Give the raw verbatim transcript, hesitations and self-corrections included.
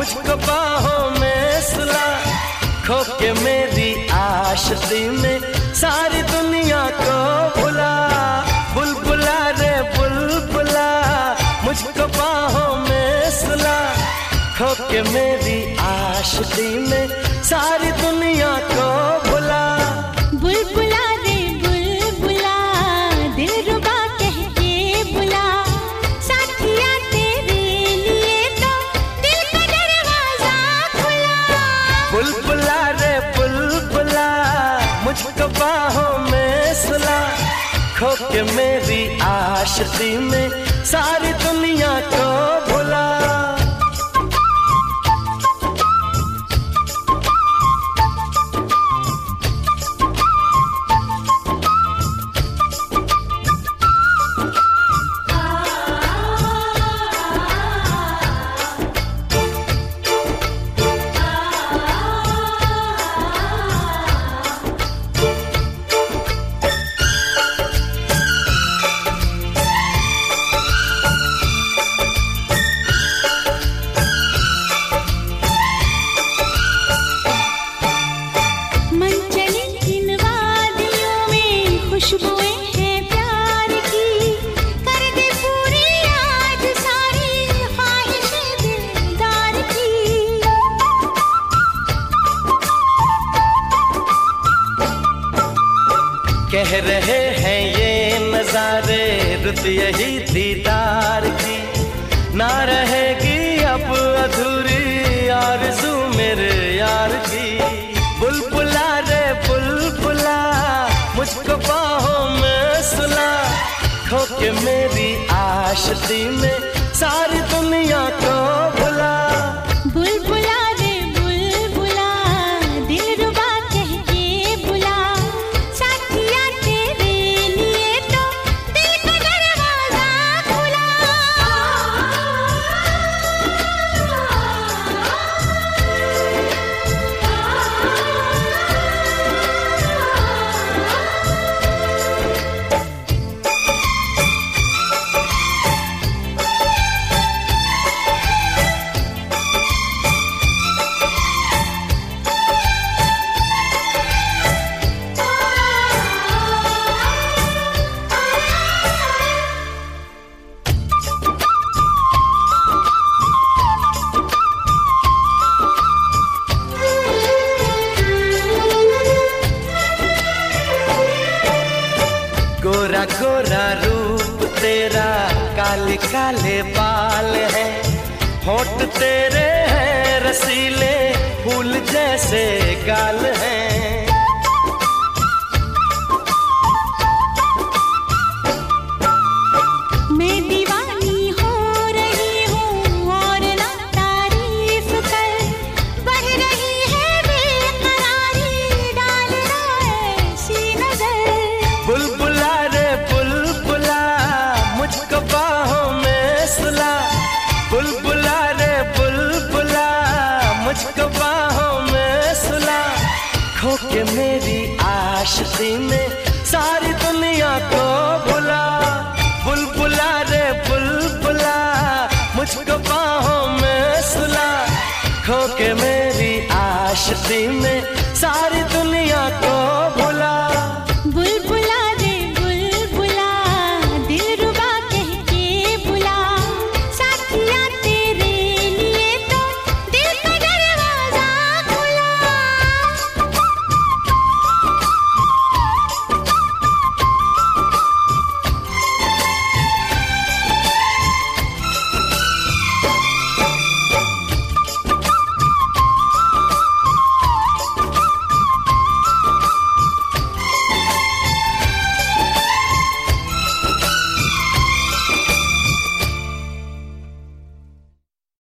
मुझको बाहों में सुला, खो के मेरी आशिकी में सारी दुनिया को भुला। बुलबुला रे बुलबुला, मुझको बाहों में सुला, खो के मेरी आशिकी में सारी दुनिया को भुला। बुलबुला रे बुलबुला, दिलरुबा कह के बुला, साथिया तेरे लिए तो दिल का दरवाजा खुला। बुलबुला रे बुलबुला, मुझको बाहों में सुला, खो के मेरी आशिकी में सारी दुनिया को भुला। खुशबुएं हैं प्यार की, कर दे पूरी आज सारी ख्वाहिशें दिलदार की। कह रहे हैं ये नजारे रुत यही दीदार की, ना रहेगी अब अधूरी आरज़ू मेरे यार की। बुलबुला रे बुलबुला, मुझको बाहों में सुला, खो के मेरी आशिकी में सारी दुनिया को भुला। बुलबुला रे बुलबुला, दिलरुबा कह के बुला, साथिया तेरे लिए तो दिल का दरवाजा खुला। गोरा गोरा रूप तेरा, काले काले बाल हैं, होठ तेरे हैं रसीले, फूल जैसे गाल हैं। मैं दीवानी हो रही हूँ और ना तारीफ कर, बढ़ रही है बेकरारी, डाल रहा ऐसी नजर। बुलबुला रे बुलबुला, मुझको बाहों में सुला, बुलबुला रे बुलबुला, मुझको बाहों में सुला, खो के मेरी आशिकी में सारी दुनिया को भुला। बुलबुला रे बुलबुला, मुझको बाहों में सुला, खो के मेरी आशिकी में